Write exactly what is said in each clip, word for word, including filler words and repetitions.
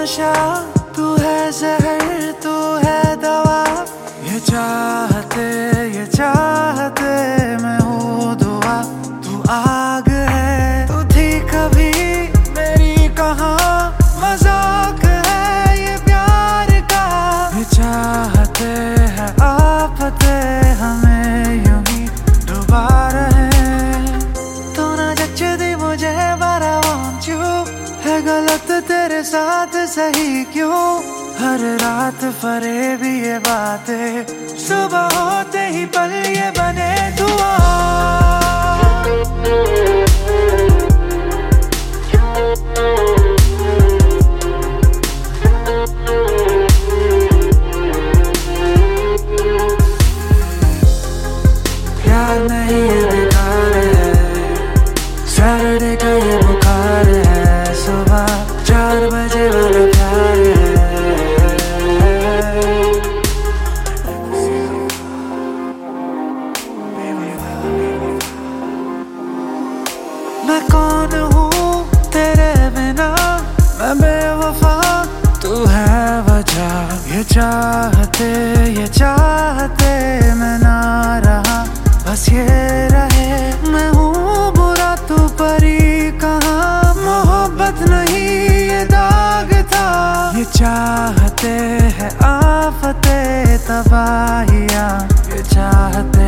नशा, तू है जहर, तू है दवा। ये चाहते ये चाहते मैं हूँ दुआ। तू आग है, तू थी कभी मेरी कहाँ, मजाक है ये प्यार का। ये चाहते हैं आफते हमें यूं ही डुबा रहे। तू ना जचती मुझे but I want you, है गलत तेरे साथ सही क्यों। हर रात फरेब ये बातें, सुबह होते ही पल ये बने दुआ। प्यार नहीं ये बेकार है, सैटरडे का ये बुखार है। सुबह चार बजे वाला प्यार है। मैं कौन हूँ तेरे बिना, मैं बेवफा, तू है वजह। ये चाहते ये चाहते मैं ना रहा, बस ये रहे मैं हूँ बुरा, तू परी कहाँ। मोहब्बत नहीं ये दाग था, ये चाहते हैं आफते तबाहियाँ। ये चाहते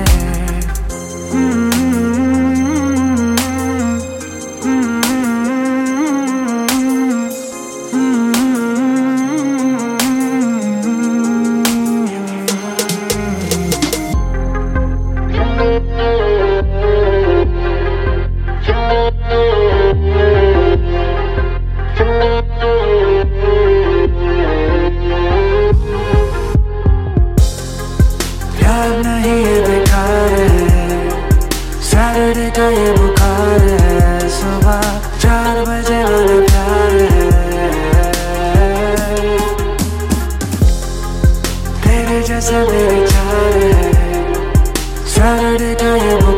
नहीं ये बेकार है, सैटरडे का ये बुखार है। सुबह चार बजे वाला प्यार है। तेरे जैसे मेरे चार है, सैटरडे का ये